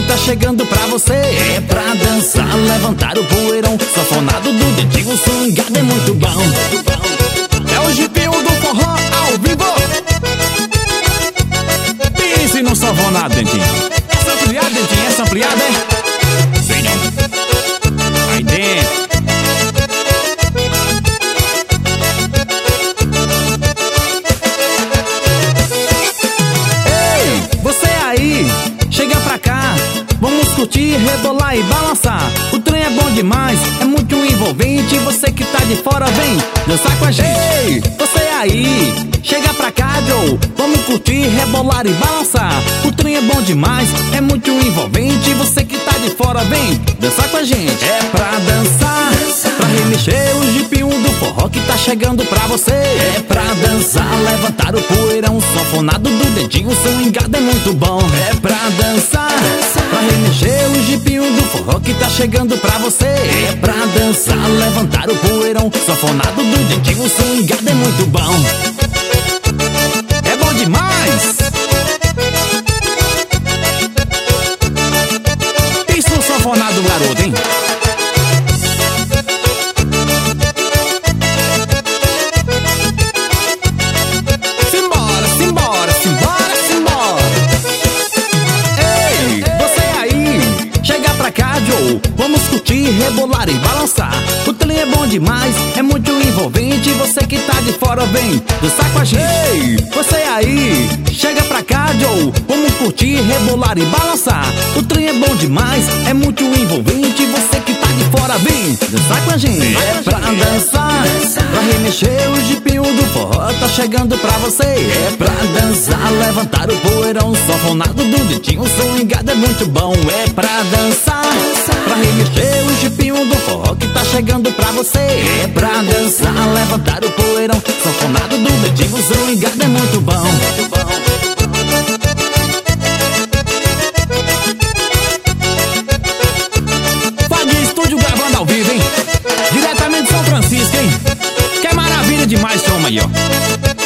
que tá chegando pra você. É pra dançar, levantar o poeirão. Sanfonado do dedinho, swingado é muito bom. É o jipinho do forró ao vivo. Pense no sanfonado, Dentinho. Essa ampliada, Dentinho, essa ampliada é... Sim, não. Aí dentro. Chega pra cá, vamos curtir, rebolar e balançar. O trem é bom demais, é muito envolvente. Você que tá de fora vem dançar com a gente. Ei, você aí, chega pra cá, Joe. Vamos curtir, rebolar e balançar. O trem é bom demais, é muito envolvente. Você que tá de fora vem dançar com a gente. É pra dançar, pra remexer o jipinho do forró que tá chegando pra você. É pra dançar, levantar o poeirão. Sanfonado do dedinho, swingado é muito bom. É pra dançar, pra remexer o jipinho do forró que tá chegando pra você. É pra dançar, levantar o poeirão. Sanfonado do dedinho, swingado é muito bom. É bom demais. Isso no sanfonado, garoto, hein? Vamos curtir, rebolar e balançar. O trem é bom demais, é muito envolvente. Você que tá de fora vem dançar com a gente. Ei, você aí, chega pra cá, Joe. Vamos curtir, rebolar e balançar. O trem é bom demais, é muito envolvente. Você que tá de fora vem dançar com a gente. É pra dançar, pra remexer o jipinho do forró tá chegando pra você. É pra dançar, levantar o poeirão. Sanfonado do dedinho, swingado é muito bom. É pra dançar, pra remexer o jipinho do forró que tá chegando pra você. É pra dançar, levantar o poeirão. Sanfonado do dedinho, swingado é muito bom. Fag Estúdio gravando ao vivo, hein? Diretamente de São Francisco, hein? Que maravilha demais, toma aí, ó.